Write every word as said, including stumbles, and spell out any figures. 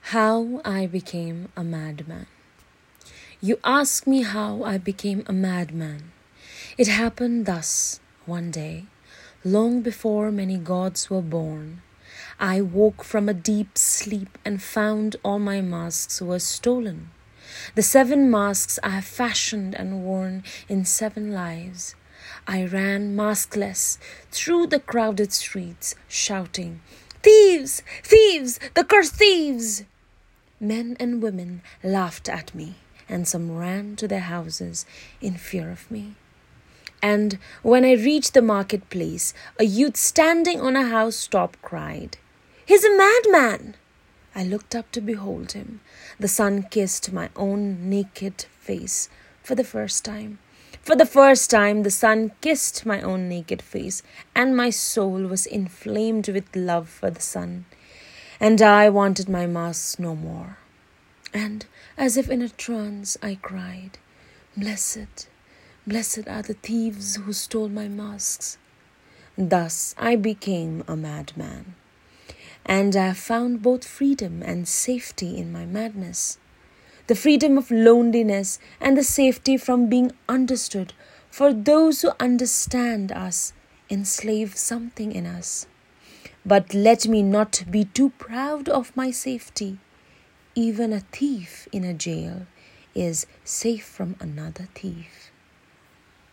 How I became a madman. You ask me how I became a madman. It happened thus, one day, long before many gods were born. I woke from a deep sleep and found all my masks were stolen. The seven masks I have fashioned and worn in seven lives. I ran maskless through the crowded streets, shouting, "Thieves! Thieves! The cursed thieves!" Men and women laughed at me, and some ran to their houses in fear of me. And when I reached the marketplace, a youth standing on a housetop cried, "He's a madman!" I looked up to behold him. The sun kissed my own naked face for the first time. For the first time, the sun kissed my own naked face, and my soul was inflamed with love for the sun. And I wanted my masks no more. And as if in a trance, I cried, "Blessed, blessed are the thieves who stole my masks." Thus I became a madman. And I have found both freedom and safety in my madness. The freedom of loneliness and the safety from being understood, for those who understand us enslave something in us. But let me not be too proud of my safety. Even a thief in a jail is safe from another thief.